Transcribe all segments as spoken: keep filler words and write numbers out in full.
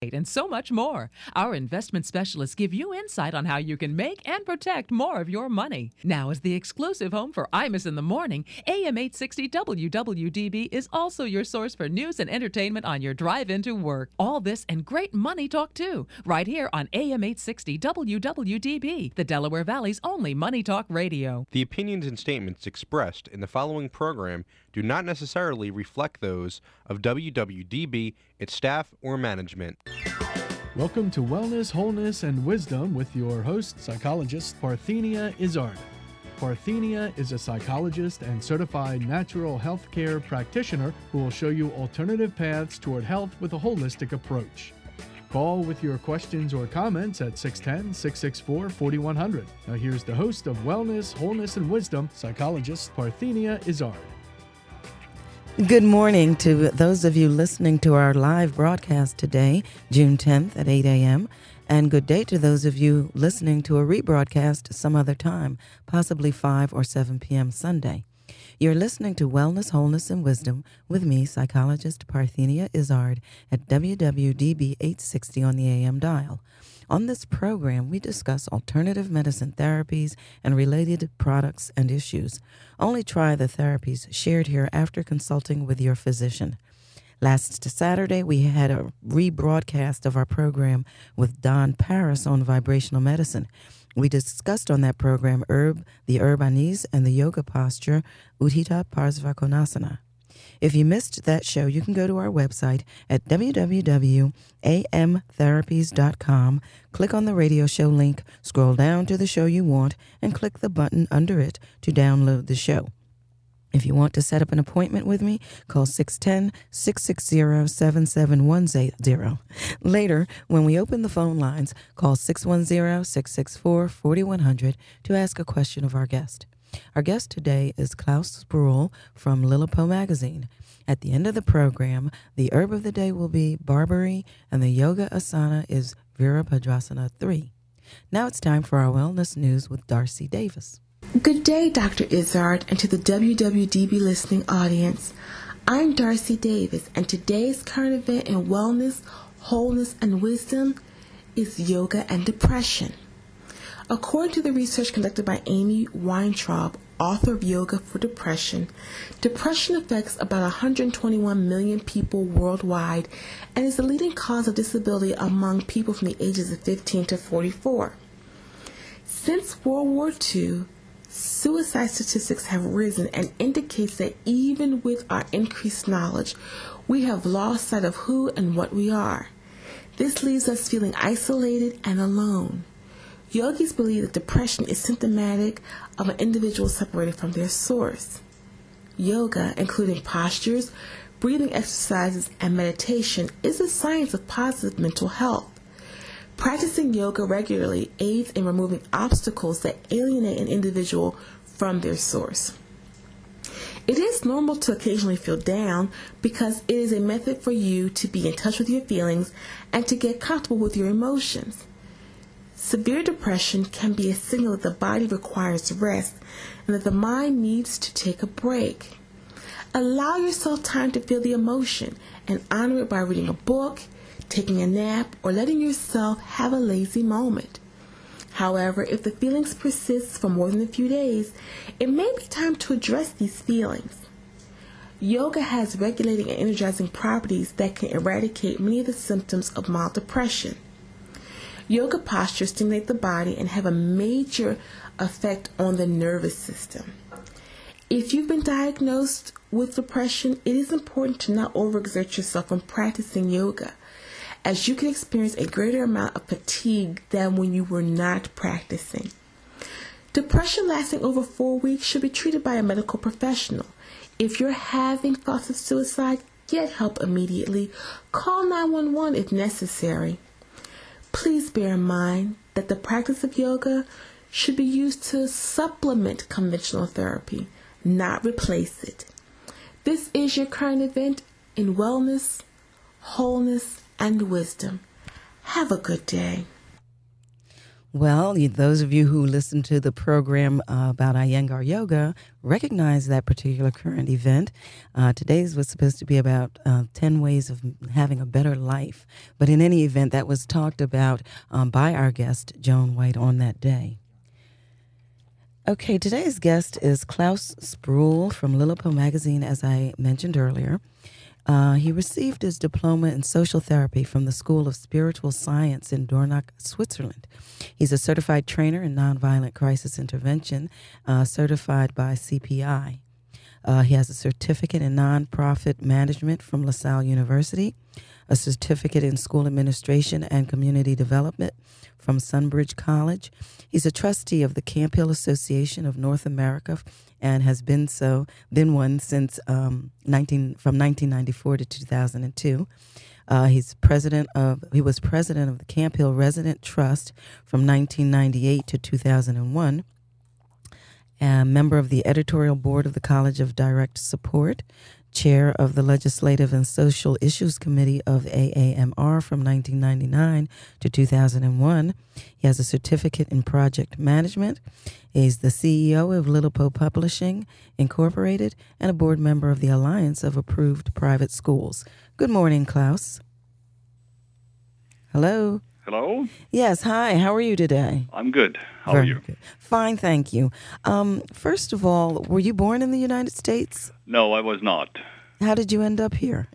and so much more. Our investment specialists give you insight on how you can make and protect more of your money. Now, as the exclusive home for Imus in the Morning, A M eight sixty W W D B is also your source for news and entertainment on your drive into work. All this and great money talk too, right here on A M eight sixty W W D B, the Delaware Valley's only money talk radio. The opinions and statements expressed in the following program do not necessarily reflect those of W W D B, its staff, or management. Welcome to Wellness, Wholeness, and Wisdom with your host, psychologist Parthenia Izzard. Parthenia is a psychologist and certified natural health care practitioner who will show you alternative paths toward health with a holistic approach. Call with your questions or comments at six one zero, six six four, four one zero zero. Now here's the host of Wellness, Wholeness, and Wisdom, psychologist Parthenia Izzard. Good morning to those of you listening to our live broadcast today, June tenth at eight a.m., and good day to those of you listening to a rebroadcast some other time, possibly five or seven p.m. Sunday. You're listening to Wellness, Wholeness, and Wisdom with me, psychologist Parthenia Izzard, at W W D B eight sixty on the A M dial. On this program, we discuss alternative medicine therapies and related products and issues. Only try the therapies shared here after consulting with your physician. Last Saturday, we had a rebroadcast of our program with Don Paris on vibrational medicine. We discussed on that program herb, the herb anise, and the yoga posture, Utthita Parsvakonasana. If you missed that show, you can go to our website at w w w dot a m therapies dot com, click on the radio show link, scroll down to the show you want, and click the button under it to download the show. If you want to set up an appointment with me, call six one zero, six six zero, seven seven one zero. Later, when we open the phone lines, call six one zero, six six four, four one zero zero to ask a question of our guest. Our guest today is Klaus Sproul from Lilipo Magazine. At the end of the program, the herb of the day will be barberry, and the yoga asana is Virabhadrasana three. Now it's time for our wellness news with Darcy Davis. Good day, Doctor Izzard, and to the W W D B listening audience. I'm Darcy Davis, and today's current event in wellness, wholeness, and wisdom is yoga and depression. According to the research conducted by Amy Weintraub, author of Yoga for Depression, depression affects about one hundred twenty-one million people worldwide and is the leading cause of disability among people from the ages of fifteen to forty-four. Since World War Two, suicide statistics have risen and indicates that even with our increased knowledge, we have lost sight of who and what we are. This leaves us feeling isolated and alone. Yogis believe that depression is symptomatic of an individual separated from their source. Yoga, including postures, breathing exercises, and meditation, is a science of positive mental health. Practicing yoga regularly aids in removing obstacles that alienate an individual from their source. It is normal to occasionally feel down because it is a method for you to be in touch with your feelings and to get comfortable with your emotions. Severe depression can be a signal that the body requires rest and that the mind needs to take a break. Allow yourself time to feel the emotion and honor it by reading a book, taking a nap, or letting yourself have a lazy moment. However, if the feelings persist for more than a few days, it may be time to address these feelings. Yoga has regulating and energizing properties that can eradicate many of the symptoms of mild depression. Yoga postures stimulate the body and have a major effect on the nervous system. If you've been diagnosed with depression, it is important to not overexert yourself when practicing yoga, as you can experience a greater amount of fatigue than when you were not practicing. Depression lasting over four weeks should be treated by a medical professional. If you're having thoughts of suicide, get help immediately. Call nine one one if necessary. Please bear in mind that the practice of yoga should be used to supplement conventional therapy, not replace it. This is your current event in wellness, wholeness, and wisdom. Have a good day. Well, you, those of you who listen to the program uh, about Iyengar Yoga recognize that particular current event. Uh, today's was supposed to be about uh, ten ways of having a better life. But in any event, that was talked about um, by our guest, Joan White, on that day. Okay, today's guest is Klaus Spruell from Lilipo Magazine, as I mentioned earlier. Uh, he received his diploma in social therapy from the School of Spiritual Science in Dornach, Switzerland. He's a certified trainer in nonviolent crisis intervention, uh, certified by C P I. Uh, he has a certificate in nonprofit management from LaSalle University, a certificate in school administration and community development from Sunbridge College. He's a trustee of the Camp Hill Association of North America and has been so been one since um, nineteen from nineteen ninety-four to two thousand two. Uh, he's president of he was president of the Camp Hill Resident Trust from nineteen ninety-eight to two thousand one. A member of the editorial board of the College of Direct Support, chair of the Legislative and Social Issues Committee of A A M R from nineteen ninety-nine to two thousand one. He has a certificate in project management. He's the C E O of Lilipo Publishing Incorporated and a board member of the Alliance of Approved Private Schools. Good morning, Klaus. Hello. Hello? Yes, hi. How are you today? I'm good. How Very are you? Good. Fine, thank you. Um, first of all, were you born in the United States? No, I was not. How did you end up here?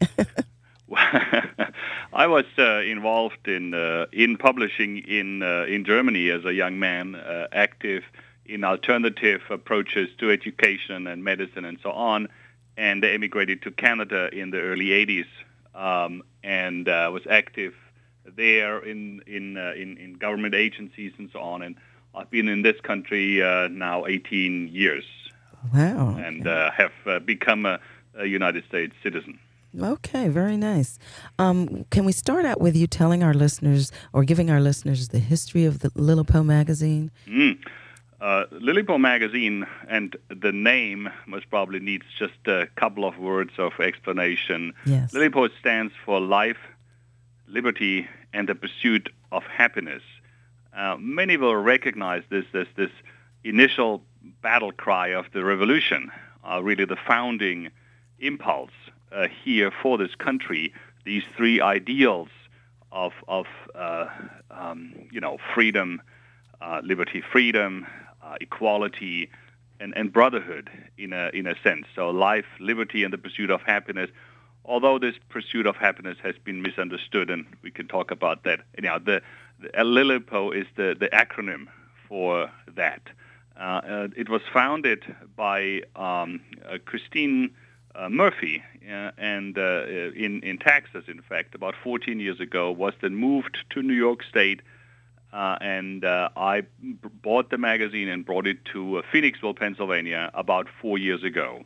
I was uh, involved in uh, in publishing in uh, in Germany as a young man, uh, active in alternative approaches to education and medicine and so on, and emigrated to Canada in the early eighties, um, and uh, was active there in in, uh, in in government agencies and so on. And I've been in this country uh, now eighteen years. Wow. And uh, have uh, become a, a United States citizen. Okay, very nice. Um, can we start out with you telling our listeners or giving our listeners the history of the Lilipo magazine? Mm. Uh, Lilipo magazine, and the name most probably needs just a couple of words of explanation. Yes. Lilipo stands for life, liberty, and the pursuit of happiness. Uh, many will recognize this as this initial battle cry of the revolution, uh, really the founding impulse uh, here for this country. These three ideals of of uh, um, you know freedom, uh, liberty, freedom, uh, equality, and, and brotherhood in a in a sense. So life, liberty, and the pursuit of happiness. Although this pursuit of happiness has been misunderstood, and we can talk about that. Anyhow, the, the Lilipo is the, the acronym for that. Uh, uh, it was founded by um, uh, Christine uh, Murphy uh, and uh, in, in Texas, in fact, about fourteen years ago, was then moved to New York State, uh, and uh, I b- bought the magazine and brought it to uh, Phoenixville, Pennsylvania, about four years ago.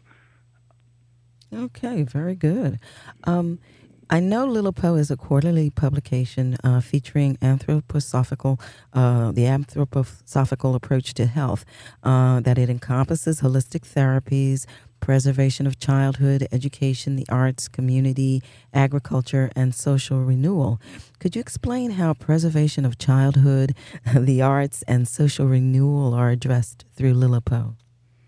Okay, very good. Um, I know Lilipo is a quarterly publication uh, featuring anthroposophical, uh, the anthroposophical approach to health, uh, that it encompasses holistic therapies, preservation of childhood, education, the arts, community, agriculture, and social renewal. Could you explain how preservation of childhood, the arts, and social renewal are addressed through Lilipo?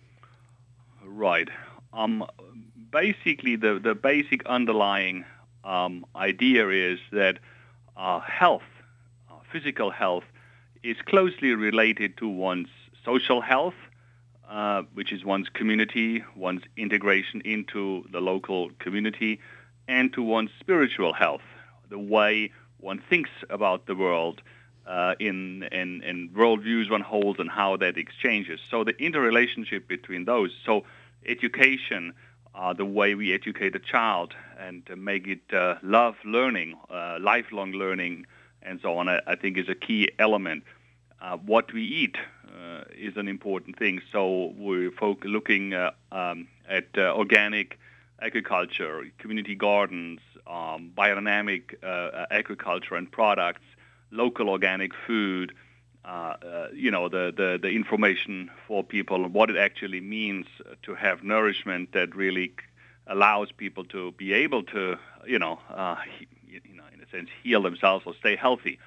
Right. Um, basically, the, the basic underlying um, idea is that uh, health, uh, physical health, is closely related to one's social health, uh, which is one's community, one's integration into the local community, and to one's spiritual health, the way one thinks about the world, uh, in, in, in worldviews one holds and how that exchanges. So the interrelationship between those. So education, uh, the way we educate a child and uh, make it uh, love learning, uh, lifelong learning, and so on, I, I think is a key element. Uh, what we eat uh, is an important thing. So we're folk- looking uh, um, at uh, organic agriculture, community gardens, um, biodynamic uh, agriculture and products, local organic food, uh, uh, you know, the, the, the information for people on what it actually means to have nourishment that really allows people to be able to, you know, uh, he, you know, in a sense, heal themselves or stay healthy.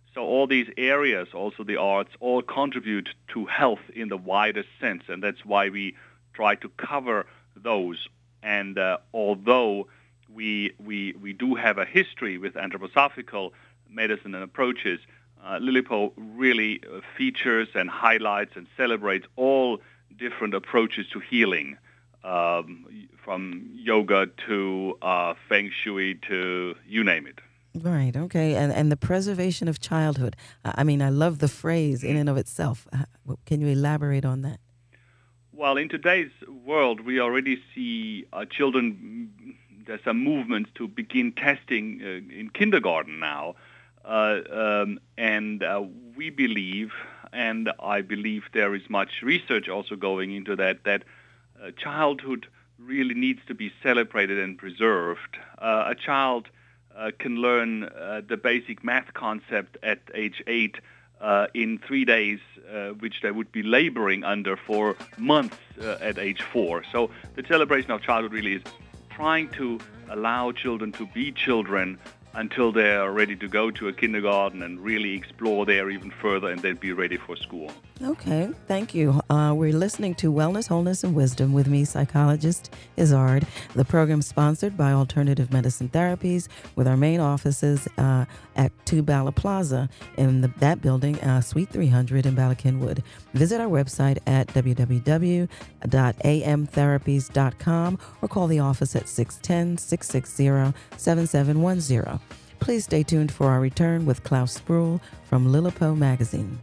So all these areas, also the arts, all contribute to health in the widest sense, and that's why we try to cover those. And uh, although we we we do have a history with anthroposophical medicine and approaches, uh, Lilipo really uh, features and highlights and celebrates all different approaches to healing, um, from yoga to uh, feng shui to you name it. Right, okay. And and the preservation of childhood. I mean, I love the phrase in and of itself. Can you elaborate on that? Well, in today's world, we already see uh, children, there's a movement to begin testing uh, in kindergarten now. Uh, um, and uh, we believe, and I believe there is much research also going into that, that uh, childhood really needs to be celebrated and preserved. Uh, a child uh, can learn uh, the basic math concept at age eight uh, in three days, uh, which they would be laboring under for months uh, at age four. So the celebration of childhood really is trying to allow children to be children until they are ready to go to a kindergarten and really explore there even further and then be ready for school. Okay, thank you. Uh, we're listening to Wellness, Wholeness, and Wisdom with me, psychologist Izzard. The program sponsored by Alternative Medicine Therapies with our main offices uh, at two Bala Plaza in the, that building, uh, Suite three hundred in Bala Cynwyd. Visit our website at w w w dot a m therapies dot com or call the office at six one zero, six six zero, seven seven one zero. Please stay tuned for our return with Klaus Spruill from Lilipo Magazine.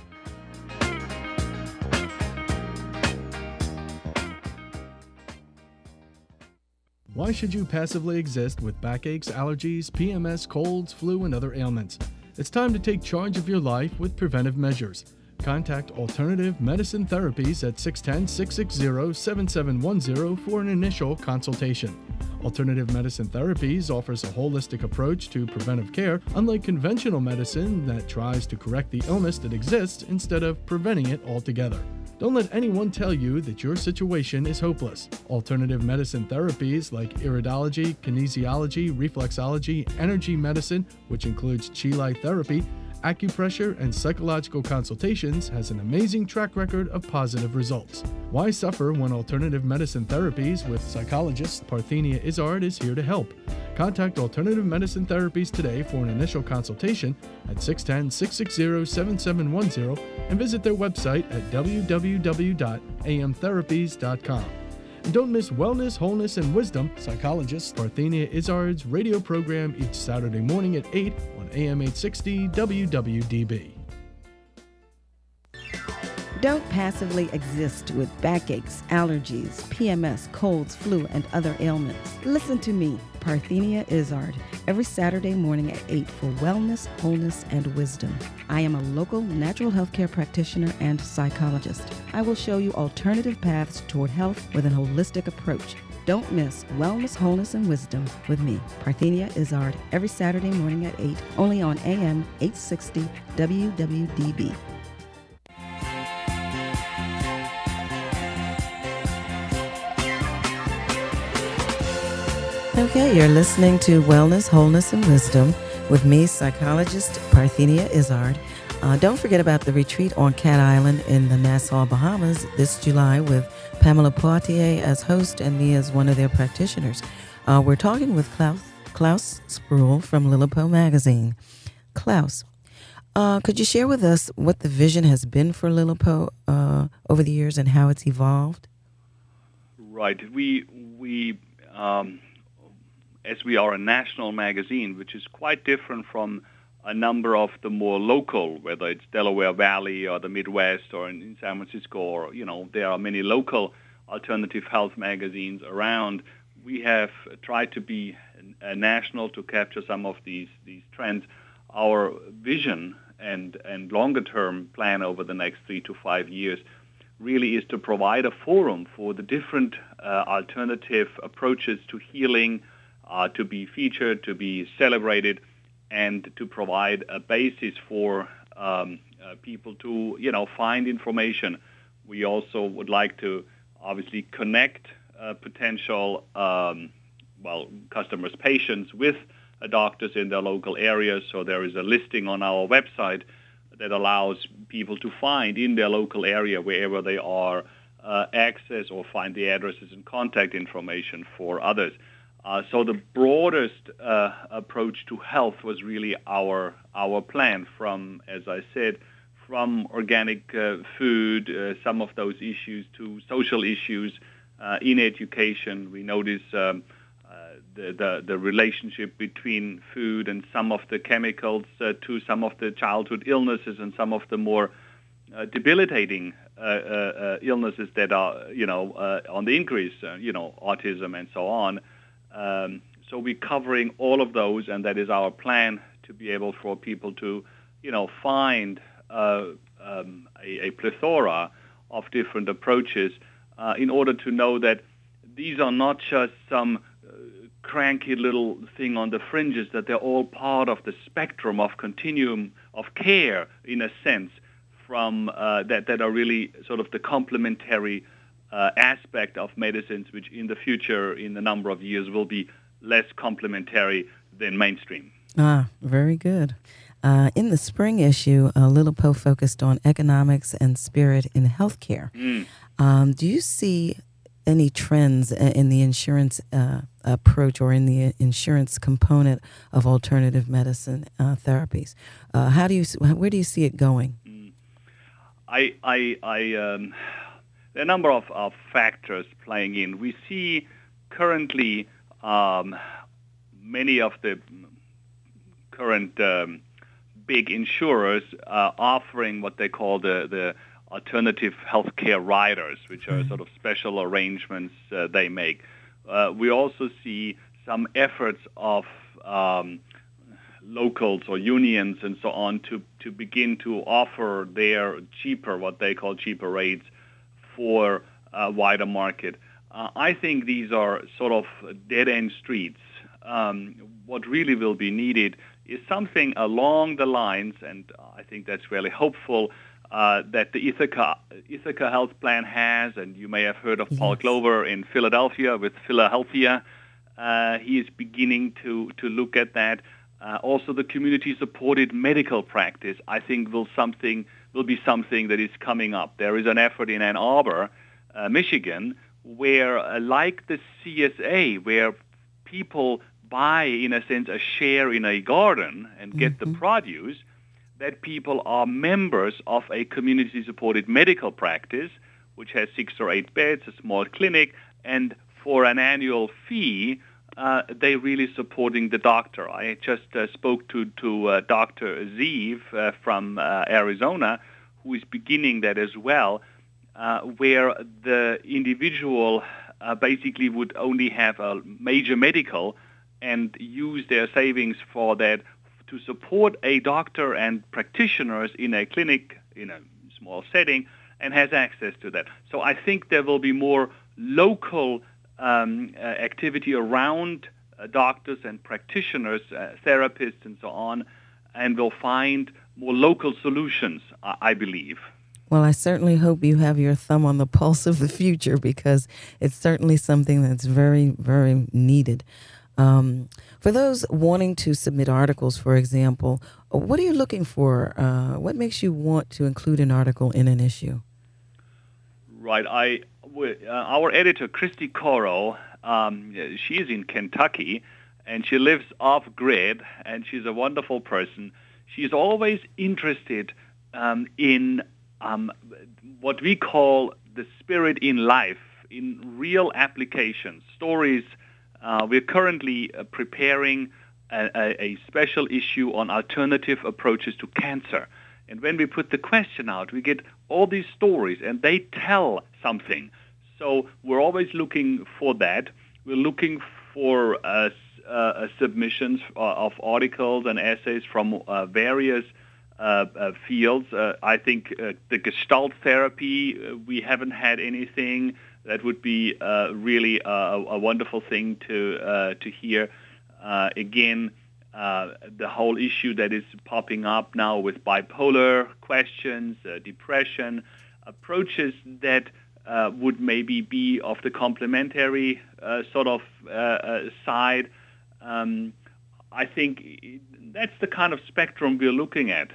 Why should you passively exist with backaches, allergies, P M S, colds, flu, and other ailments? It's time to take charge of your life with preventive measures. Contact Alternative Medicine Therapies at six one zero, six six zero, seven seven one zero for an initial consultation. Alternative Medicine Therapies offers a holistic approach to preventive care, unlike conventional medicine that tries to correct the illness that exists instead of preventing it altogether. Don't let anyone tell you that your situation is hopeless. Alternative medicine therapies like iridology, kinesiology, reflexology, energy medicine, which includes Chi Light therapy, acupressure, and psychological consultations, has an amazing track record of positive results. Why suffer when Alternative Medicine Therapies with psychologist Parthenia Izzard is here to help? Contact Alternative Medicine Therapies today for an initial consultation at six one zero, six six zero, seven seven one zero and visit their website at w w w dot a m therapies dot com. And don't miss Wellness, Wholeness, and Wisdom, psychologist Parthenia Izzard's radio program each Saturday morning at eight on A M eight sixty W W D B. Don't passively exist with backaches, allergies, P M S, colds, flu, and other ailments. Listen to me, Parthenia Izzard, every Saturday morning at eight for Wellness, Wholeness, and Wisdom. I am a local natural health care practitioner and psychologist. I will show you alternative paths toward health with an holistic approach. Don't miss Wellness, Wholeness, and Wisdom with me, Parthenia Izzard, every Saturday morning at eight, only on A M eight sixty W W D B. Okay, you're listening to Wellness, Wholeness, and Wisdom with me, psychologist Parthenia Izzard. Uh, don't forget about the retreat on Cat Island in the Nassau, Bahamas this July with Pamela Poitier as host and me as one of their practitioners. Uh, we're talking with Klaus, Klaus Spruill from Lilipo Magazine. Klaus, uh, could you share with us what the vision has been for Lilipo uh, over the years and how it's evolved? Right. We we. Um As we are a national magazine, which is quite different from a number of the more local, whether it's Delaware Valley or the Midwest or in, in San Francisco, or, you know, there are many local alternative health magazines around. We have tried to be a national to capture some of these, these trends. Our vision and, and longer-term plan over the next three to five years really is to provide a forum for the different uh, alternative approaches to healing, Uh, to be featured, to be celebrated, and to provide a basis for um, uh, people to, you know, find information. We also would like to obviously connect uh, potential, um, well, customers, patients with uh, doctors in their local areas. So there is a listing on our website that allows people to find in their local area, wherever they are, uh, access or find the addresses and contact information for others. Uh, so the broadest uh, approach to health was really our our plan from, as I said, from organic uh, food, uh, some of those issues, to social issues uh, in education. We notice um, uh, the, the the relationship between food and some of the chemicals uh, to some of the childhood illnesses and some of the more uh, debilitating uh, uh, illnesses that are, you know, uh, on the increase, uh, you know, autism and so on. Um, so we're covering all of those, and that is our plan, to be able for people to, you know, find uh, um, a, a plethora of different approaches uh, in order to know that these are not just some uh, cranky little thing on the fringes, that they're all part of the spectrum of continuum of care, in a sense, from uh, that, that are really sort of the complementary Uh, aspect of medicines, which in the future, in a number of years, will be less complementary than mainstream. Ah, very good. Uh, in the spring issue, uh, Little Poe focused on economics and spirit in healthcare. Mm. Um, do you see any trends in the insurance uh, approach or in the insurance component of alternative medicine uh, therapies? Uh, how do you, where do you see it going? Mm. I, I, I. Um, There are a number of, of factors playing in. We see currently um, many of the current um, big insurers uh, offering what they call the, the alternative healthcare riders, which are sort of special arrangements uh, they make. Uh, we also see some efforts of um, locals or unions and so on to, to begin to offer their cheaper, what they call cheaper rates for a wider market. Uh, I think these are sort of dead-end streets. Um, what really will be needed is something along the lines, and I think that's really hopeful, uh, that the Ithaca, Ithaca Health Plan has, and you may have heard of yes. Paul Glover in Philadelphia with Philadelphia. Uh, he is beginning to, to look at that. Uh, also, the community-supported medical practice, I think, will something will be something that is coming up. There is an effort in Ann Arbor, uh, Michigan, where, uh, like the C S A, where people buy, in a sense, a share in a garden and mm-hmm. get the produce, that people are members of a community-supported medical practice, which has six or eight beds, a small clinic, and for an annual fee, uh, they're really supporting the doctor. I just uh, spoke to, to uh, Doctor Zeev uh, from uh, Arizona, who is beginning that as well, uh, where the individual uh, basically would only have a major medical and use their savings for that to support a doctor and practitioners in a clinic, in a small setting, and has access to that. So I think there will be more local um, uh, activity around uh, doctors and practitioners, uh, therapists, and so on, and we'll find more local solutions, uh, I believe. Well, I certainly hope you have your thumb on the pulse of the future, because it's certainly something that's very, very needed. Um, for those wanting to submit articles, for example, what are you looking for? Uh, what makes you want to include an article in an issue? Right. I, uh, our editor, Christy Coro, um, she is in Kentucky, and she lives off-grid, and she's a wonderful person. She's always interested um, in um, what we call the spirit in life, in real applications, stories. Uh, we're currently uh, preparing a, a, a special issue on alternative approaches to cancer. And when we put the question out, we get all these stories, and they tell something. So we're always looking for that. We're looking for uh, uh, submissions of articles and essays from uh, various uh, uh, fields. Uh, I think uh, the Gestalt therapy, uh, we haven't had anything. That would be uh, really a, a wonderful thing to uh, to hear. Uh, again, uh, the whole issue that is popping up now with bipolar questions, uh, depression, approaches that uh, would maybe be of the complementary uh, sort of uh, uh, side. Um, I think that's the kind of spectrum we're looking at.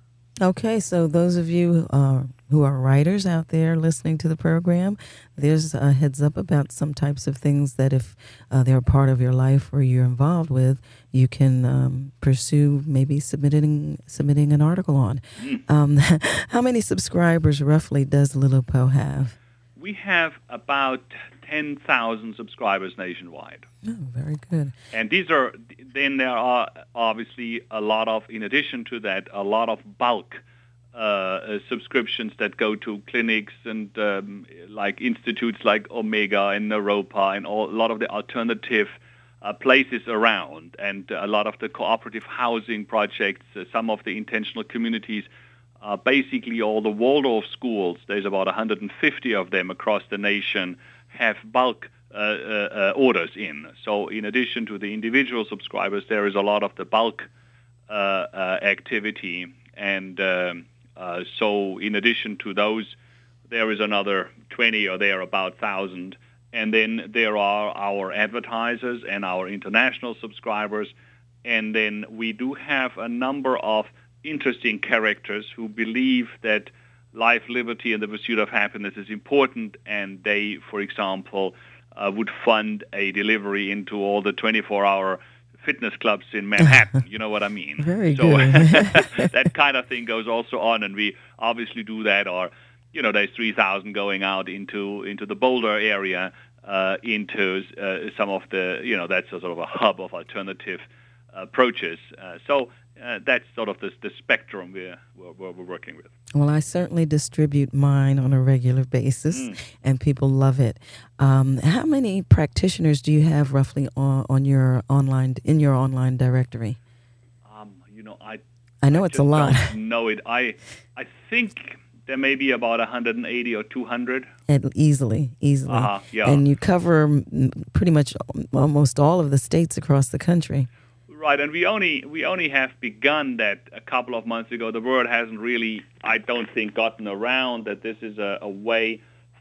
Okay, so those of you uh, who are writers out there listening to the program, there's a heads up about some types of things that if uh, they're a part of your life or you're involved with, you can um, pursue maybe submitting submitting an article on. Mm. Um, how many subscribers roughly does Little Po have? We have about ten thousand subscribers nationwide. Oh, very good. And these are, then there are obviously a lot of, in addition to that, a lot of bulk uh, uh, subscriptions that go to clinics and um, like institutes like Omega and Naropa and all, a lot of the alternative uh, places around, and a lot of the cooperative housing projects, uh, some of the intentional communities. Uh, basically, all the Waldorf schools, there's about one hundred fifty of them across the nation, have bulk uh, uh, orders in. So in addition to the individual subscribers, there is a lot of the bulk uh, uh, activity. And um, uh, so in addition to those, there is another twenty or there about one thousand. And then there are our advertisers and our international subscribers. And then we do have a number of interesting characters who believe that life, liberty, and the pursuit of happiness is important, and they, for example, uh, would fund a delivery into all the twenty-four hour fitness clubs in Manhattan. You know what I mean? Very so, good. That kind of thing goes also on, and we obviously do that. Or, you know, there's three thousand going out into into the Boulder area, uh, into uh, some of the, you know, that's a sort of a hub of alternative approaches. Uh, so. Uh, that's sort of the, the spectrum we're, we're, we're working with. Well, I certainly distribute mine on a regular basis, mm. and people love it. Um, how many practitioners do you have roughly on, on your online in your online directory? Um, you know, I I know I it's a lot. Don't know it. I I think there may be about one hundred eighty or two hundred. And easily, easily. Uh-huh, yeah. And you cover pretty much almost all of the states across the country. Right, and we only we only have begun that a couple of months ago. The word hasn't really, I don't think, gotten around that this is a, a way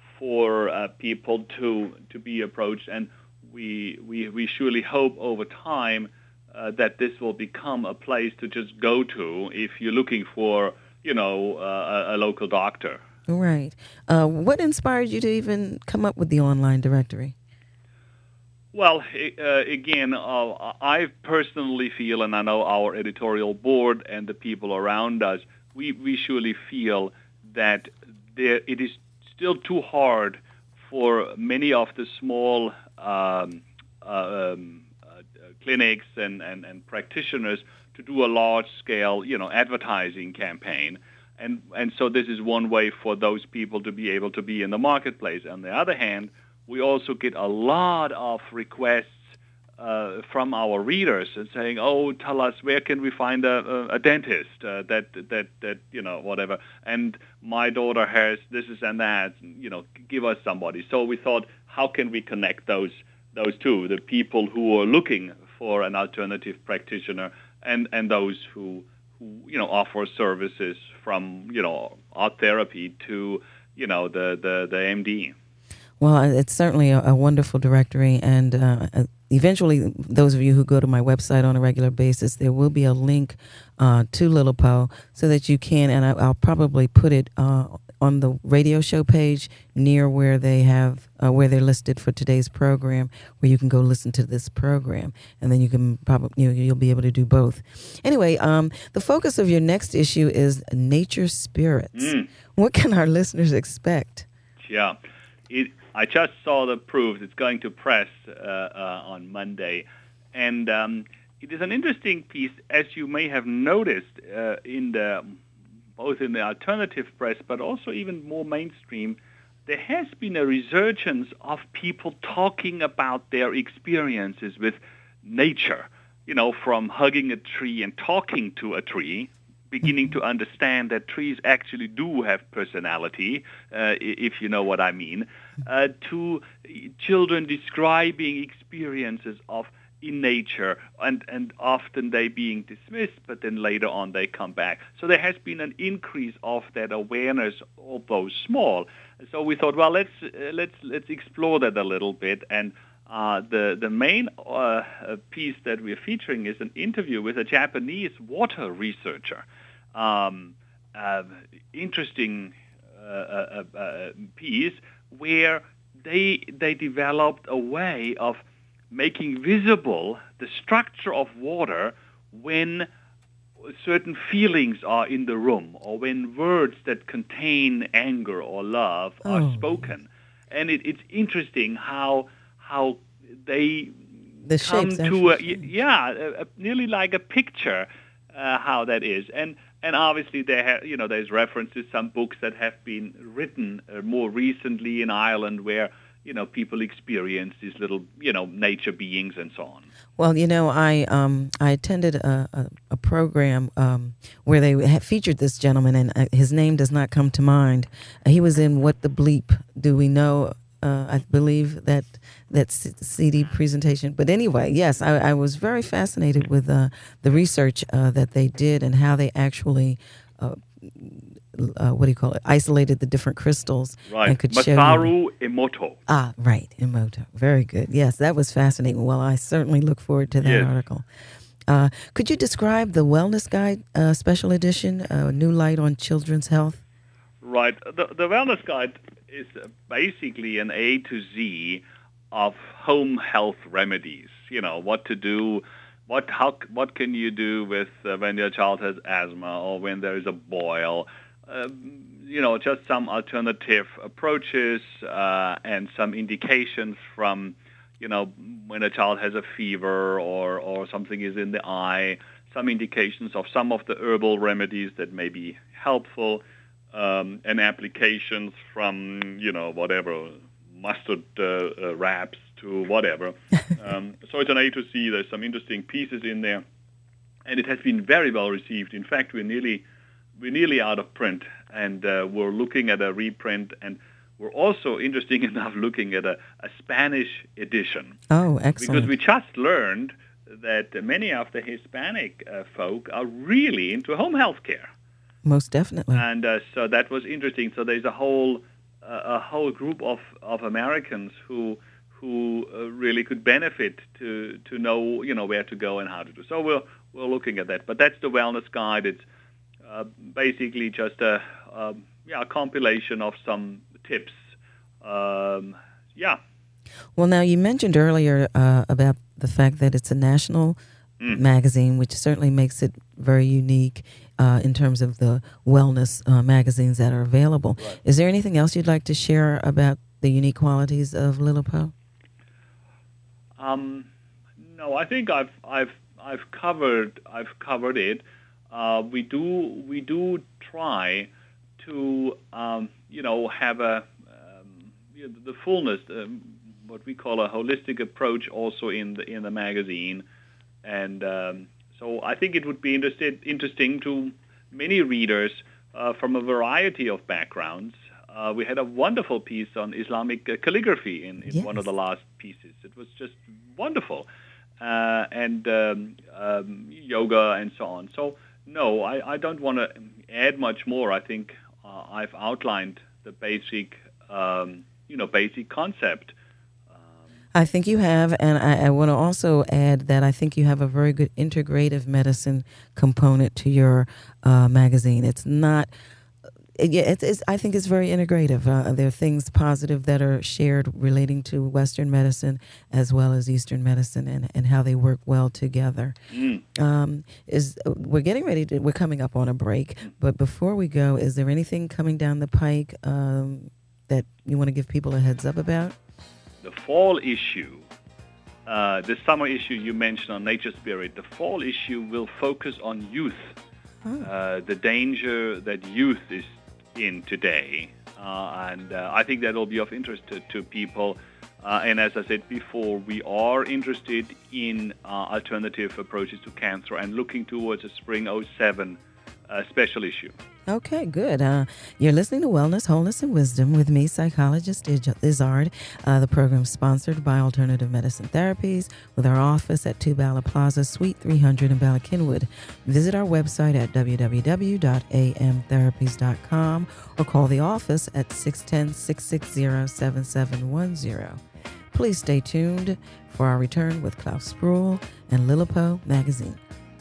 for uh, people to to be approached, and we we, we surely hope over time uh, that this will become a place to just go to if you're looking for, you know, uh, a, a local doctor. Right. Uh, what inspired you to even come up with the online directory? Well, uh, again, uh, I personally feel, and I know our editorial board and the people around us, we, we surely feel that there, it is still too hard for many of the small um, uh, um, uh, clinics and, and, and practitioners to do a large-scale, you know, advertising campaign. And, and so this is one way for those people to be able to be in the marketplace. On the other hand, we also get a lot of requests uh, from our readers and saying, "Oh, tell us where can we find a, a, a dentist uh, that that that you know whatever." And my daughter has this is and that. You know, give us somebody. So we thought, how can we connect those those two, the people who are looking for an alternative practitioner and and those who who you know offer services from you know art therapy to you know the the the M D. Well, it's certainly a, a wonderful directory, and uh, eventually, those of you who go to my website on a regular basis, there will be a link uh, to Little Po so that you can, and I, I'll probably put it uh, on the radio show page near where they have, uh, where they're listed for today's program, where you can go listen to this program, and then you can probably, you know, you'll be able to do both. Anyway, um, the focus of your next issue is nature spirits. Mm. What can our listeners expect? Yeah. It, I just saw the proofs. It's going to press uh, uh, on Monday. And um, it is an interesting piece, as you may have noticed, uh, in the both in the alternative press, but also even more mainstream. There has been a resurgence of people talking about their experiences with nature, you know, from hugging a tree and talking to a tree, beginning to understand that trees actually do have personality, uh, if you know what I mean, uh, to children describing experiences of in nature, and, and often they being dismissed, but then later on they come back. So there has been an increase of that awareness, although small. So we thought, well, let's uh, let's let's explore that a little bit. And Uh, the the main uh, piece that we're featuring is an interview with a Japanese water researcher. Um, uh, interesting uh, uh, uh, piece where they they developed a way of making visible the structure of water when certain feelings are in the room, or when words that contain anger or love are Oh. spoken. And it, it's interesting how how they The come shapes to a, actually y- change. yeah, a, a, nearly like a picture uh, how that is. And and obviously there ha- you know there's references some books that have been written uh, more recently in Ireland where you know people experience these little you know nature beings and so on. Well, you know, I um I attended a a, a program um where they had featured this gentleman, and uh, his name does not come to mind. Uh, he was in What the Bleep Do We Know? Uh, I believe that that C- CD presentation. But anyway, yes, I, I was very fascinated with uh, the research uh, that they did and how they actually. Uh, uh, what do you call it? Isolated the different crystals Right. and could show you. Masaru Emoto. Ah, right, Emoto. Very good. Yes, that was fascinating. Well, I certainly look forward to that Yes. article. Uh, could you describe the Wellness Guide uh, special edition, uh, New Light on Children's Health? Right. The, the Wellness Guide is uh, basically an A to Z of home health remedies. You know, what to do, what how what can you do with uh, when your child has asthma or when there is a boil. Uh, you know, just some alternative approaches uh, and some indications from, you know, when a child has a fever or, or something is in the eye, some indications of some of the herbal remedies that may be helpful, um, and applications from, you know, whatever, mustard uh, uh, wraps to whatever. um, so it's an A to Z. There's some interesting pieces in there, and it has been very well received. In fact, we're nearly we're nearly out of print, and uh, we're looking at a reprint, and we're also, interesting enough, looking at a, a Spanish edition. Oh, Because excellent. we just learned that many of the Hispanic uh, folk are really into home health care. Most definitely. And uh, so that was interesting. So there's a whole uh, a whole group of, of Americans who who uh, really could benefit to to know you know where to go and how to do. So we're we're looking at that. But that's the Wellness Guide. It's uh, basically just a um, yeah a compilation of some tips. Um, yeah. Well, now you mentioned earlier uh, about the fact that it's a national Mm. magazine, which certainly makes it very unique uh, in terms of the wellness uh, magazines that are available. Right. Is there anything else you'd like to share about the unique qualities of Lilipo? Um, no, I think I've I've I've covered I've covered it. Uh, we do we do try to um, you know have a um, you know, the fullness, um, what we call a holistic approach, also in the in the magazine, and um, so I think it would be interested interesting to many readers uh, from a variety of backgrounds. Uh, we had a wonderful piece on Islamic uh, calligraphy in, in Yes. one of the last pieces. It was just wonderful. Uh, and um, um, yoga and so on. So, no, I, I don't want to add much more. I think uh, I've outlined the basic, um, you know, basic concept. I think you have, and I, I want to also add that I think you have a very good integrative medicine component to your uh, magazine. It's not, yeah, it's, it's, I think it's very integrative. Uh, there are things positive that are shared relating to Western medicine as well as Eastern medicine, and, and how they work well together. Mm. Um, is we're getting ready to, we're coming up on a break, but before we go, is there anything coming down the pike um, that you want to give people a heads up about? The fall issue, uh, the summer issue you mentioned on Nature Spirit, the fall issue will focus on youth, Oh. uh, the danger that youth is in today. Uh, and uh, I think that will be of interest to, to people. Uh, and as I said before, we are interested in uh, alternative approaches to cancer and looking towards a spring oh seven uh, special issue. Okay, good. Uh, you're listening to Wellness, Wholeness, and Wisdom with me, psychologist Izard. Uh, the program is sponsored by Alternative Medicine Therapies with our office at Two Bala Plaza, Suite three hundred in Bala Cynwyd. Visit our website at w w w dot a m therapies dot com or call the office at six one zero, six six zero, seven seven one zero. Please stay tuned for our return with Klaus Sproul and Lilipo Magazine.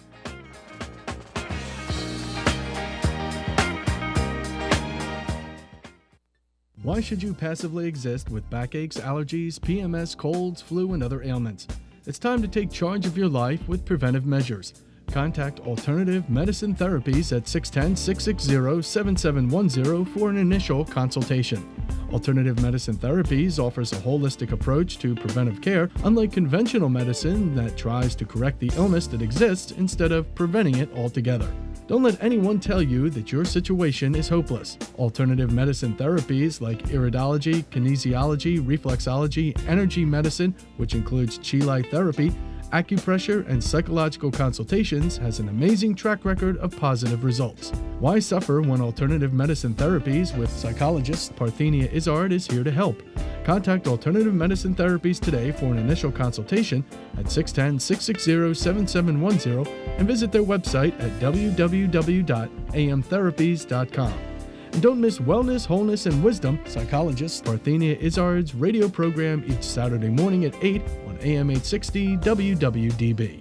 Why should you passively exist with backaches, allergies, P M S, colds, flu, and other ailments? It's time to take charge of your life with preventive measures. Contact Alternative Medicine Therapies at six one zero, six six zero, seven seven one zero for an initial consultation. Alternative Medicine Therapies offers a holistic approach to preventive care, unlike conventional medicine that tries to correct the illness that exists instead of preventing it altogether. Don't let anyone tell you that your situation is hopeless. Alternative medicine therapies like iridology, kinesiology, reflexology, energy medicine, which includes Chi Light therapy, acupressure, and psychological consultations, has an amazing track record of positive results. Why suffer when Alternative Medicine Therapies with psychologist Parthenia Izzard is here to help? Contact Alternative Medicine Therapies today for an initial consultation at six one zero, six six zero, seven seven one zero and visit their website at w w w dot a m therapies dot com. And don't miss Wellness, Wholeness, and Wisdom, psychologist Parthenia Izzard's radio program each Saturday morning at eight on A M eight sixty W W D B.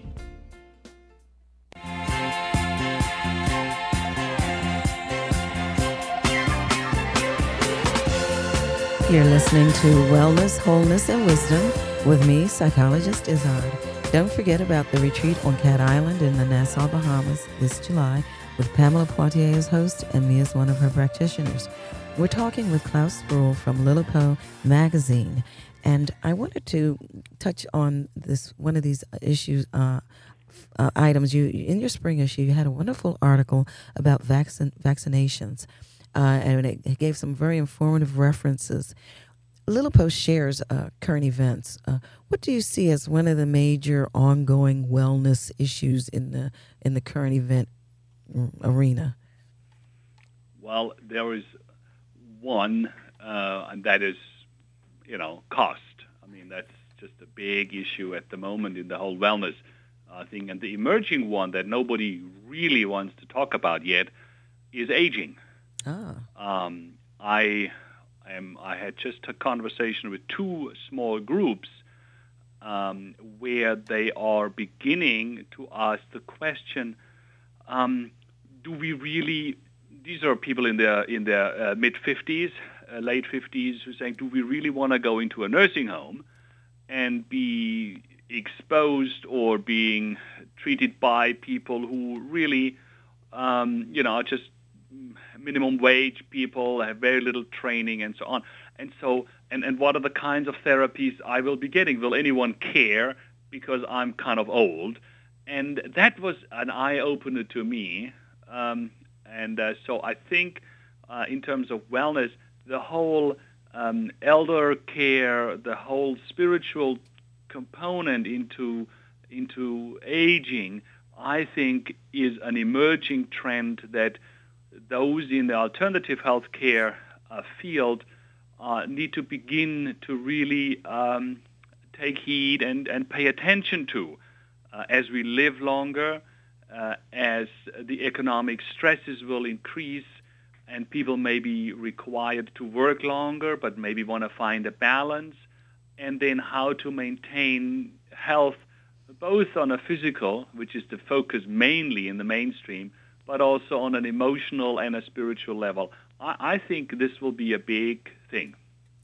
You're listening to Wellness, Wholeness, and Wisdom with me, psychologist Izzard. Don't forget about the retreat on Cat Island in the Nassau, Bahamas this July with Pamela Poitier as host and me as one of her practitioners. We're talking with Klaus Sproul from Lilipo Magazine, and I wanted to touch on this one of these issues, uh, uh, items. You in your spring issue, you had a wonderful article about vaccine vaccinations. Uh, and it, it gave some very informative references. Lilipo shares uh, current events. Uh, what do you see as one of the major ongoing wellness issues in the in the current event arena? Well, there is one, uh, and that is, you know, cost. I mean, that's just a big issue at the moment in the whole wellness uh, thing. And the emerging one that nobody really wants to talk about yet is aging. Ah. Um, I am. I had just a conversation with two small groups um, where they are beginning to ask the question: um, Do we really? These are people in their in their uh, mid fifties, uh, late fifties, who are saying, "Do we really want to go into a nursing home and be exposed or being treated by people who really, um, you know, just minimum wage people, have very little training and so on. And so, and, and what are the kinds of therapies I will be getting? Will anyone care because I'm kind of old? And that was an eye-opener to me. Um, and uh, so I think uh, in terms of wellness, the whole um, elder care, the whole spiritual component into into aging, I think is an emerging trend that those in the alternative health care uh, field uh, need to begin to really um, take heed and, and pay attention to uh, as we live longer, uh, as the economic stresses will increase and people may be required to work longer but maybe want to find a balance, and then how to maintain health both on a physical, which is the focus mainly in the mainstream, but also on an emotional and a spiritual level. I, I think this will be a big thing.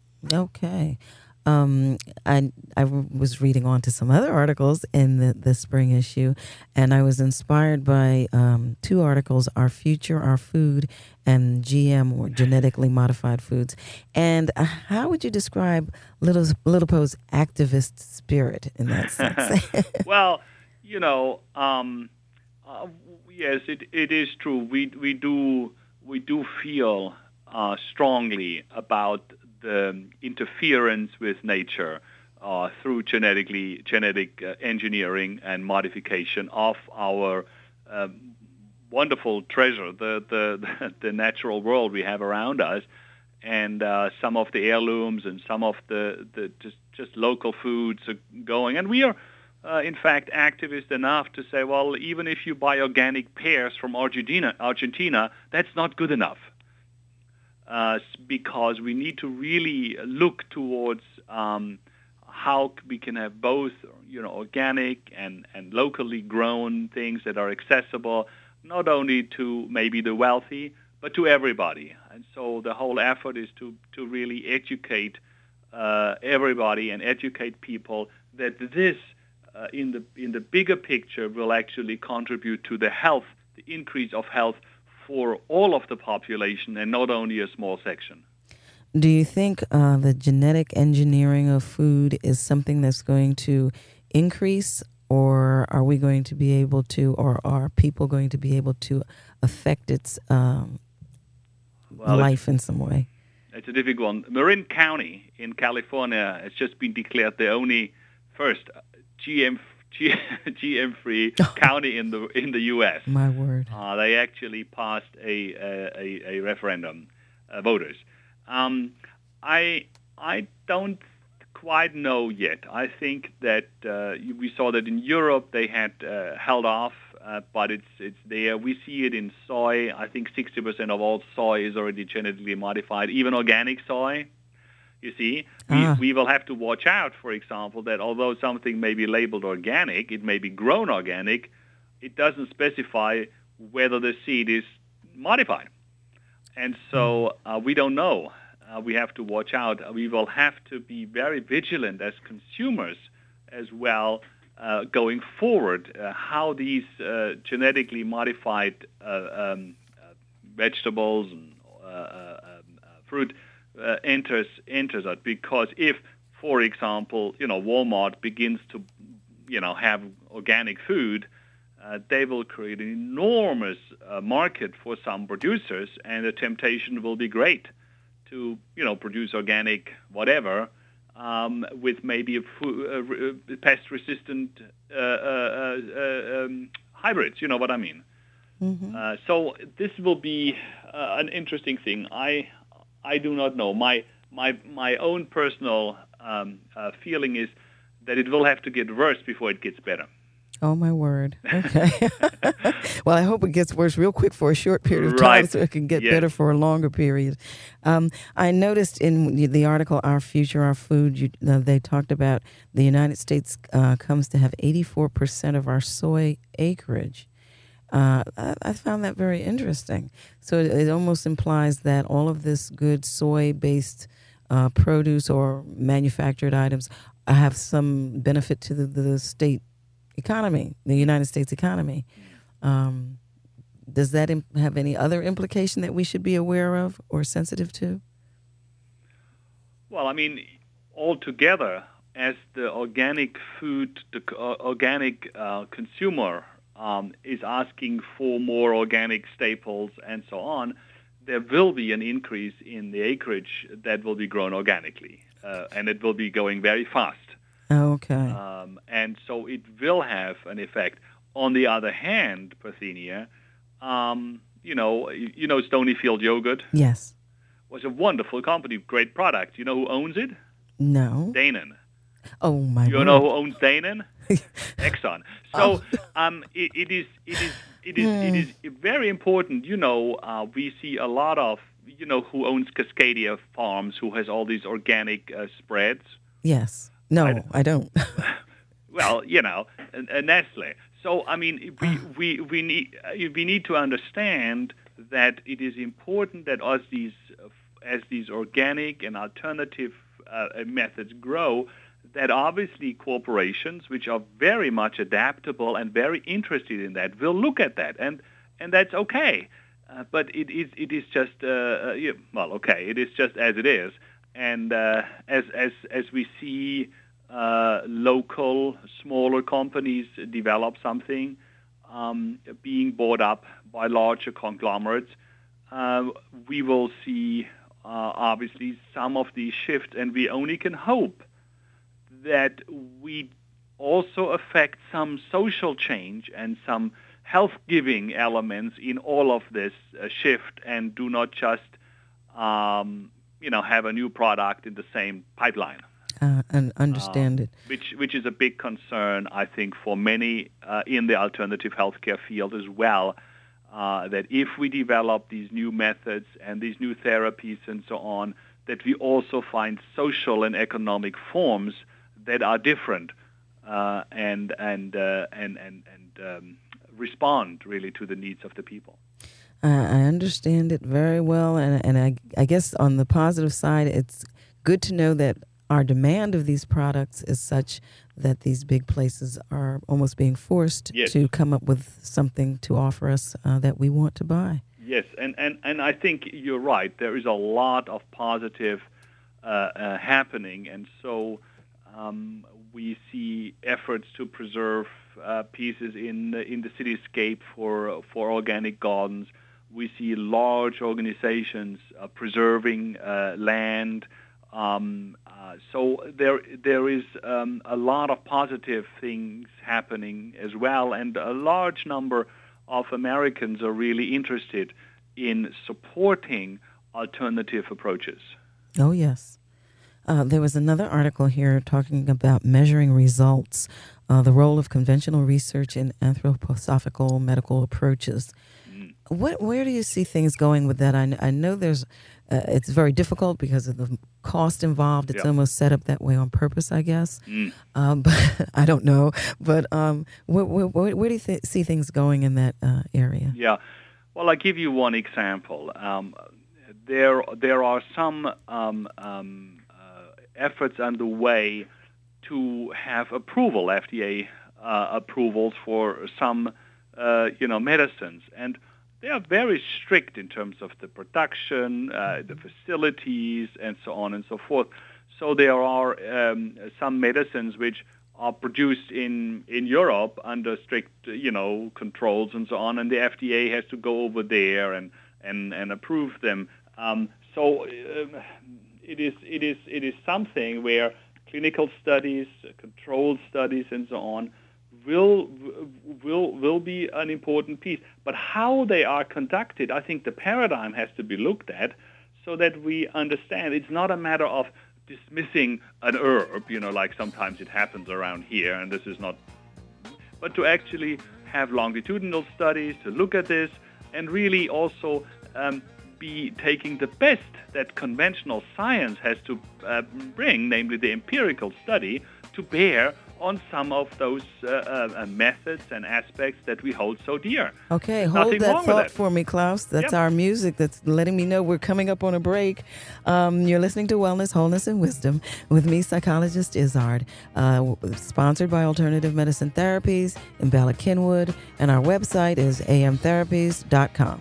Okay. Um, I I was reading on to some other articles in the, the spring issue, and I was inspired by um, two articles, Our Future, Our Food, and G M, or genetically modified foods. And uh, how would you describe Little, Lilipo's activist spirit in that sense? Well, you know, um, uh, yes, it, it is true. We we do we do feel uh, strongly about the interference with nature uh, through genetically genetic uh, engineering and modification of our uh, wonderful treasure, the, the the natural world we have around us, and uh, some of the heirlooms and some of the, the just just local foods are going. And we are, uh, in fact, activist enough to say, well, even if you buy organic pears from Argentina, Argentina, that's not good enough. Uh, because we need to really look towards um, how we can have both, you know, organic and, and locally grown things that are accessible, not only to maybe the wealthy, but to everybody. And so the whole effort is to, to really educate uh, everybody and educate people that this, uh, in the in the bigger picture, will actually contribute to the health, the increase of health for all of the population and not only a small section. Do you think uh, the genetic engineering of food is something that's going to increase, or are we going to be able to, or are people going to be able to affect its um, well, life in some way? It's a difficult one. Marin County in California has just been declared the only first G M G, GM-free county in the in the U S. My word! Uh, they actually passed a a, a referendum, uh, voters. Um, I I don't quite know yet. I think that uh, we saw that in Europe they had uh, held off, uh, but it's it's there. We see it in soy. I think sixty percent of all soy is already genetically modified, even organic soy. You see, we, ah. we will have to watch out, for example, that although something may be labeled organic, it may be grown organic, it doesn't specify whether the seed is modified. And so uh, we don't know. Uh, we have to watch out. We will have to be very vigilant as consumers as well uh, going forward, uh, how these uh, genetically modified uh, um, uh, vegetables and uh, uh, uh, fruit uh, enters enters us. Because if, for example, you know, Walmart begins to, you know, have organic food, Uh, they will create an enormous uh, market for some producers, and the temptation will be great to, you know, produce organic whatever um, with maybe a fu- uh, pest-resistant uh, uh, uh, um, hybrids. You know what I mean? Mm-hmm. Uh, so this will be uh, an interesting thing. I I do not know. My my my own personal um, uh, feeling is that it will have to get worse before it gets better. Oh, my word. Okay. Well, I hope it gets worse real quick for a short period of time Right. so it can get Yes. better for a longer period. Um, I noticed in the article, Our Future, Our Food, you, uh, they talked about the United States uh, comes to have eighty-four percent of our soy acreage. Uh, I, I found that very interesting. So it, it almost implies that all of this good soy-based uh, produce or manufactured items have some benefit to the, the state economy, the United States economy. Um, does that imp- have any other implication that we should be aware of or sensitive to? Well, I mean, altogether, as the organic food, the uh, organic uh, consumer um, is asking for more organic staples and so on, there will be an increase in the acreage that will be grown organically, uh, and it will be going very fast. Okay. Um, and so it will have an effect. On the other hand, Parthenia, um, you know, you, you know Stonyfield Yogurt Yes. was a wonderful company, great product. You know who owns it? No. Danone. Oh, my You word. know who owns Danone? Exxon. So um, it, it is it is it is it is very important. You know, uh, we see a lot of you know who owns Cascadia Farms, who has all these organic uh, spreads. Yes. No, I- I don't. Well, you know, uh, uh, Nestle. So I mean, we we we need uh, we need to understand that it is important that as these uh, as these organic and alternative uh, methods grow, that obviously corporations, which are very much adaptable and very interested in that, will look at that, and and that's okay. Uh, but it is it is just uh, uh, yeah, well, okay, it is just as it is, and uh, as as as we see uh, local smaller companies develop something, um, being bought up by larger conglomerates, uh, we will see uh, obviously some of these shifts, and we only can hope that we also affect some social change and some health-giving elements in all of this uh, shift, and do not just, um, you know, have a new product in the same pipeline. Uh, and understand uh, it. Which, which is a big concern, I think, for many uh, in the alternative healthcare field as well. Uh, that if we develop these new methods and these new therapies and so on, that we also find social and economic forms that are different uh, and and uh, and and and um, respond really to the needs of the people. Uh, I understand it very well, and and I I guess on the positive side, it's good to know that our demand of these products is such that these big places are almost being forced yes. to come up with something to offer us uh, that we want to buy. Yes, and, and, and I think you're right. There is a lot of positive uh, uh, happening, and so um, we see efforts to preserve uh, pieces in the, in the cityscape for for organic gardens. We see large organizations uh, preserving uh, land. Um, uh, so there there is um, a lot of positive things happening as well, and a large number of Americans are really interested in supporting alternative approaches. Oh, yes. Uh, there was another article here talking about measuring results, uh, the role of conventional research in anthroposophical medical approaches. Mm. What, where do you see things going with that? I, I know there's, uh, it's very difficult because of the cost involved. It's yep. almost set up that way on purpose, I guess. Mm. Um, but I don't know. But um, where, where, where do you th- see things going in that uh, area? Yeah. Well, I'll give you one example. Um, there, there are some um, um, uh, efforts underway to have approval, F D A uh, approvals for some, uh, you know, medicines, and they are very strict in terms of the production, uh, the facilities, and so on and so forth. So there are um, some medicines which are produced in, in Europe under strict, you know, controls and so on, and the F D A has to go over there and and, and approve them. Um, so um, it is it is it is something where clinical studies, controlled studies, and so on will will will be an important piece. But how they are conducted, I think the paradigm has to be looked at so that we understand it's not a matter of dismissing an herb, you know, like sometimes it happens around here, and this is not, but to actually have longitudinal studies to look at this and really also um, be taking the best that conventional science has to uh, bring, namely the empirical study, to bear on some of those uh, uh, methods and aspects that we hold so dear. Okay, There's hold nothing that wrong with thought that. for me, Klaus. That's Yep. our music that's letting me know we're coming up on a break. Um, you're listening to Wellness, Wholeness, and Wisdom with me, psychologist Izzard, uh, sponsored by Alternative Medicine Therapies in Bala Cynwyd, and our website is a m therapies dot com.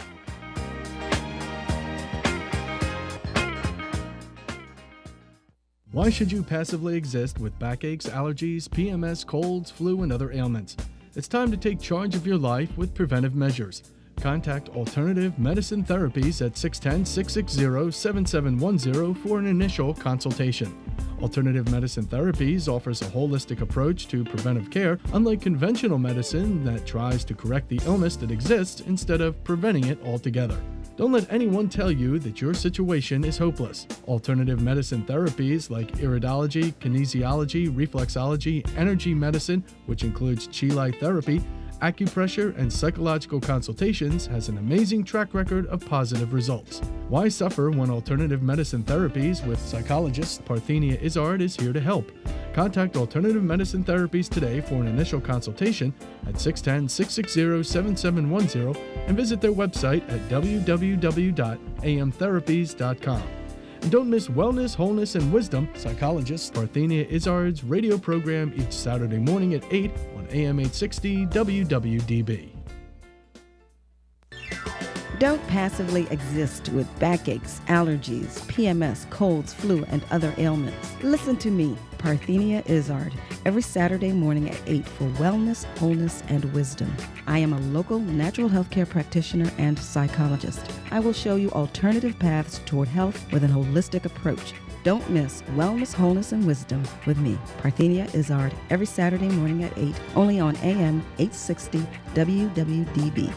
Why should you passively exist with backaches, allergies, P M S, colds, flu, and other ailments? It's time to take charge of your life with preventive measures. Contact Alternative Medicine Therapies at six one zero, six six zero, seven seven one zero for an initial consultation. Alternative Medicine Therapies offers a holistic approach to preventive care, unlike conventional medicine that tries to correct the illness that exists instead of preventing it altogether. Don't let anyone tell you that your situation is hopeless. Alternative medicine therapies like iridology, kinesiology, reflexology, energy medicine, which includes Chi Light therapy, acupressure, and psychological consultations, has an amazing track record of positive results. Why suffer when Alternative Medicine Therapies with psychologist Parthenia Izzard is here to help? Contact Alternative Medicine Therapies today for an initial consultation at six one zero, six six zero, seven seven one zero and visit their website at w w w dot a m therapies dot com. And don't miss Wellness, Wholeness, and Wisdom, psychologist Parthenia Izzard's radio program each Saturday morning at eight on A M eight sixty W W D B. Don't passively exist with backaches, allergies, P M S, colds, flu, and other ailments. Listen to me, Parthenia Izzard, every Saturday morning at eight for Wellness, Wholeness, and Wisdom. I am a local natural health care practitioner and psychologist. I will show you alternative paths toward health with an holistic approach. Don't miss Wellness, Wholeness, and Wisdom with me, Parthenia Izzard, every Saturday morning at eight, only on A M eight sixty W W D B.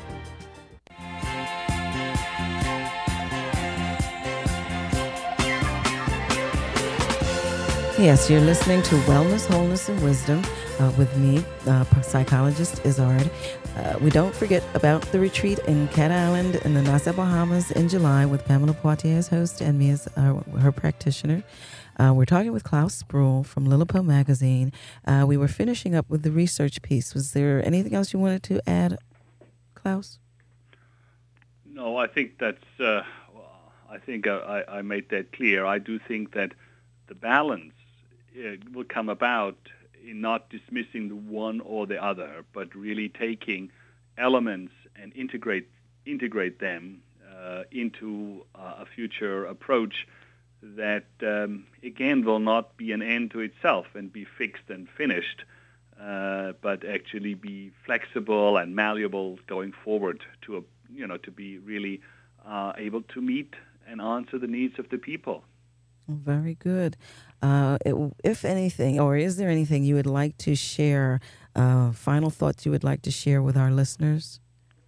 Yes, you're listening to Wellness, Wholeness, and Wisdom uh, with me, uh, psychologist Izzard. Uh, we don't forget about the retreat in Cat Island in the Nassau Bahamas in July with Pamela Poitier as host and me as uh, her practitioner. Uh, we're talking with Klaus Sproul from Lilipo Magazine. Uh, we were finishing up with the research piece. Was there anything else you wanted to add, Klaus? No, I think that's. Uh, I think I, I made that clear. I do think that the balance uh, will come about in not dismissing the one or the other, but really taking elements and integrate integrate them uh, into uh, a future approach that, um, again, will not be an end to itself and be fixed and finished, uh, but actually be flexible and malleable going forward to, a, you know, to be really uh, able to meet and answer the needs of the people. Very good. Uh, it, if anything, or is there anything you would like to share, uh, final thoughts you would like to share with our listeners?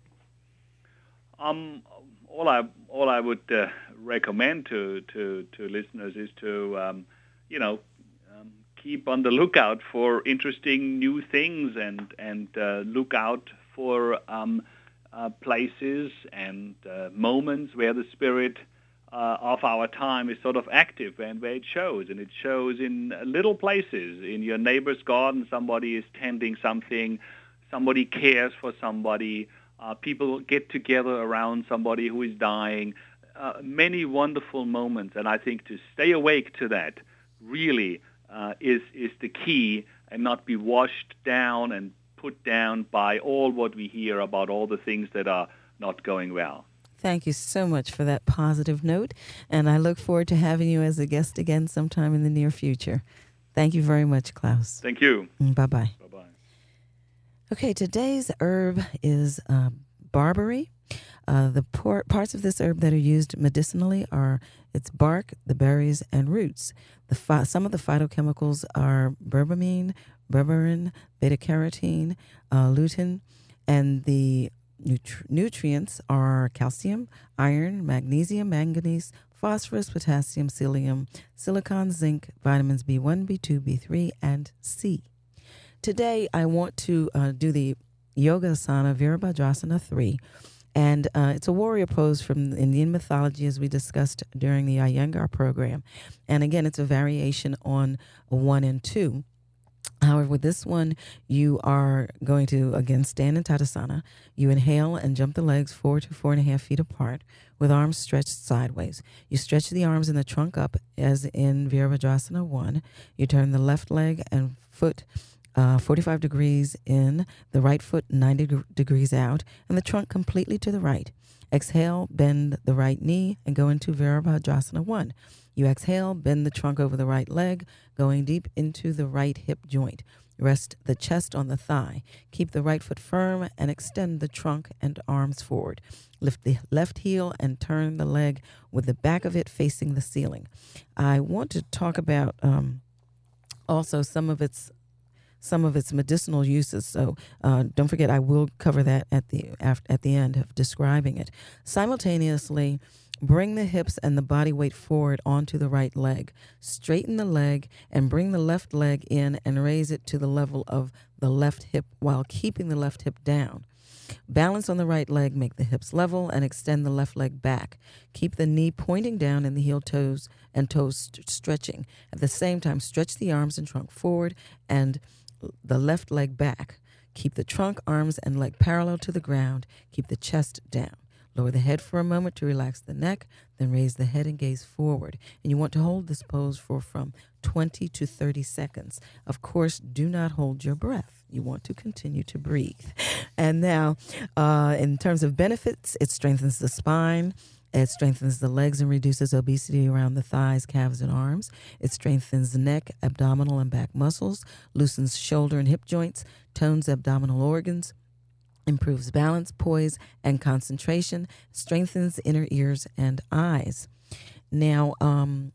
Um, all I all I would uh, recommend to, to, to listeners is to, um, you know, um, keep on the lookout for interesting new things and and uh, look out for um, uh, places and uh, moments where the spirit Uh, of our time is sort of active and where it shows. And it shows in little places. In your neighbor's garden, somebody is tending something, somebody cares for somebody, uh, people get together around somebody who is dying. Uh, many wonderful moments. And I think to stay awake to that really uh, is, is the key, and not be washed down and put down by all what we hear about all the things that are not going well. Thank you so much for that positive note, and I look forward to having you as a guest again sometime in the near future. Thank you very much, Klaus. Thank you. Bye-bye. Bye-bye. Okay, today's herb is uh, barberry. Uh, the por- parts of this herb that are used medicinally are its bark, the berries, and roots. The phy- some of the phytochemicals are berberine, berberin, beta-carotene, uh, lutein, and the Nutri- nutrients are calcium, iron, magnesium, manganese, phosphorus, potassium, psyllium, silicon, zinc, vitamins B one, B two, B three, and C. Today, I want to uh, do the Yoga Asana Virabhadrasana three, and uh, it's a warrior pose from Indian mythology, as we discussed during the Iyengar program. And again, it's a variation on one and two. However, with this one, you are going to, again, stand in Tadasana. You inhale and jump the legs four to four and a half feet apart with arms stretched sideways. You stretch the arms and the trunk up as in Virabhadrasana one. You turn the left leg and foot uh, forty-five degrees in, the right foot ninety degrees out, and the trunk completely to the right. Exhale, bend the right knee, and go into Virabhadrasana one. You exhale, bend the trunk over the right leg, going deep into the right hip joint. Rest the chest on the thigh. Keep the right foot firm and extend the trunk and arms forward. Lift the left heel and turn the leg with the back of it facing the ceiling. I want to talk about um, also some of its some of its medicinal uses. So uh, don't forget, I will cover that at the at the end of describing it. Simultaneously, bring the hips and the body weight forward onto the right leg. Straighten the leg and bring the left leg in and raise it to the level of the left hip while keeping the left hip down. Balance on the right leg, make the hips level, and extend the left leg back. Keep the knee pointing down and the heel toes and toes st- stretching. At the same time, stretch the arms and trunk forward and the left leg back. Keep the trunk, arms, and leg parallel to the ground. Keep the chest down. Lower the head for a moment to relax the neck, then raise the head and gaze forward. And you want to hold this pose for from twenty to thirty seconds. Of course, do not hold your breath. You want to continue to breathe. And now, uh, in terms of benefits, it strengthens the spine. It strengthens the legs and reduces obesity around the thighs, calves, and arms. It strengthens the neck, abdominal, and back muscles, loosens shoulder and hip joints, tones abdominal organs, improves balance, poise, and concentration, strengthens inner ears and eyes. Now, um,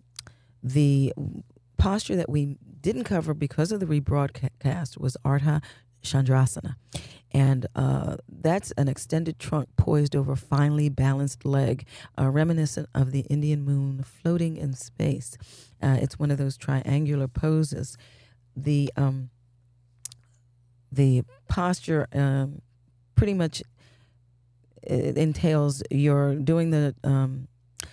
the posture that we didn't cover because of the rebroadcast was Ardha Chandrasana. And uh, that's an extended trunk poised over a finely balanced leg, uh, reminiscent of the Indian moon floating in space. Uh, it's one of those triangular poses. The um, the posture um, pretty much it entails you're doing the um,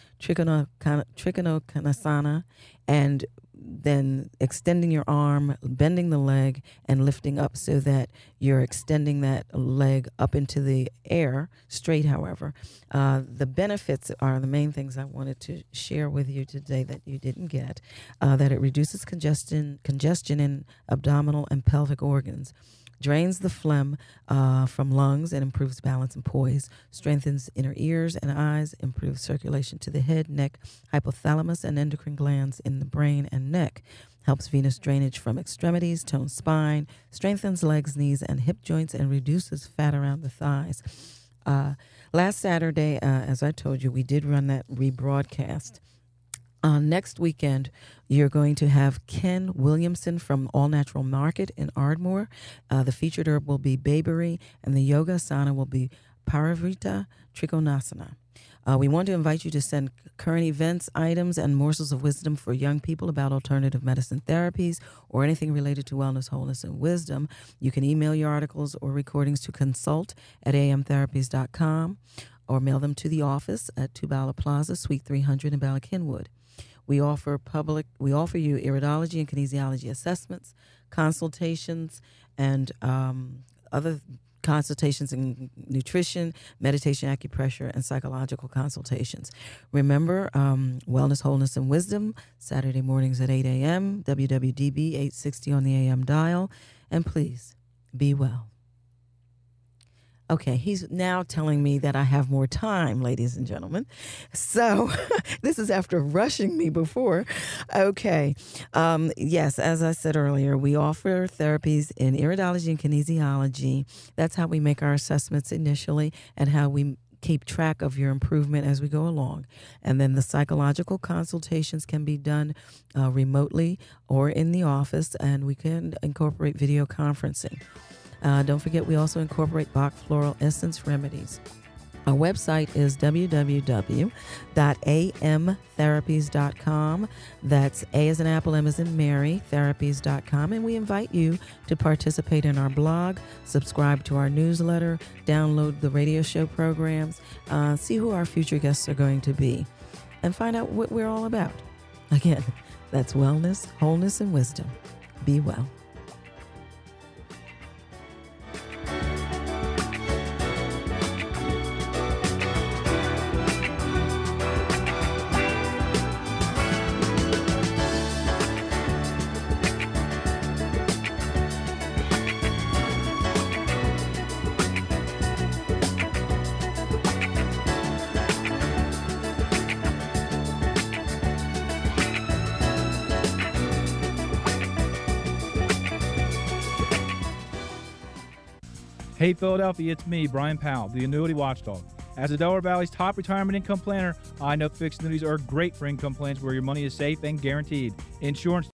Trikonasana and then extending your arm, bending the leg, and lifting up so that you're extending that leg up into the air, straight, however. Uh, the benefits are the main things I wanted to share with you today that you didn't get, uh, that it reduces congestion, congestion in abdominal and pelvic organs, drains the phlegm uh, from lungs and improves balance and poise, strengthens inner ears and eyes, improves circulation to the head, neck, hypothalamus, and endocrine glands in the brain and neck, helps venous drainage from extremities, tones spine, strengthens legs, knees, and hip joints, and reduces fat around the thighs. Uh, last Saturday, uh, as I told you, we did run that rebroadcast. Uh, next weekend, you're going to have Ken Williamson from All Natural Market in Ardmore. Uh, the featured herb will be bayberry, and the yoga asana will be Parivrita Trikonasana. Uh, we want to invite you to send current events, items, and morsels of wisdom for young people about alternative medicine therapies or anything related to wellness, wholeness, and wisdom. You can email your articles or recordings to consult at a m therapies dot com or mail them to the office at Two Bala Plaza, Suite three hundred in Bala Cynwyd. We offer public. We offer you iridology and kinesiology assessments, consultations, and um, other consultations in nutrition, meditation, acupressure, and psychological consultations. Remember, um, Wellness, Wholeness, and Wisdom, Saturday mornings at eight a.m., W W D B eight sixty on the A M dial. And please, be well. Okay, he's now telling me that I have more time, ladies and gentlemen. So this is after rushing me before. Okay, um, yes, as I said earlier, we offer therapies in iridology and kinesiology. That's how we make our assessments initially and how we keep track of your improvement as we go along. And then the psychological consultations can be done uh, remotely or in the office, and we can incorporate video conferencing. Uh, don't forget, we also incorporate Bach Floral Essence Remedies. Our website is w w w dot a m therapies dot com. That's A as in Apple, M as in Mary, therapies dot com. And we invite you to participate in our blog, subscribe to our newsletter, download the radio show programs, uh, see who our future guests are going to be, and find out what we're all about. Again, that's wellness, wholeness, and wisdom. Be well. Hey Philadelphia, it's me, Brian Powell, the Annuity Watchdog. As the Delaware Valley's top retirement income planner, I know fixed annuities are great for income plans where your money is safe and guaranteed. Insurance